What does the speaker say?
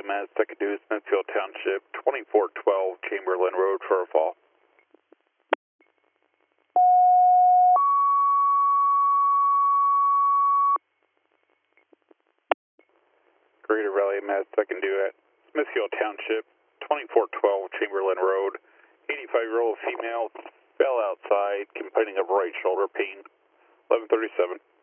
Matt, second due, Smithfield Township, 2412 Chamberlain Road for a fall. Greater Valley Matt, second due at Smithfield Township, 2412 Chamberlain Road, 85-year-old female, fell outside, complaining of right shoulder pain, 11:37.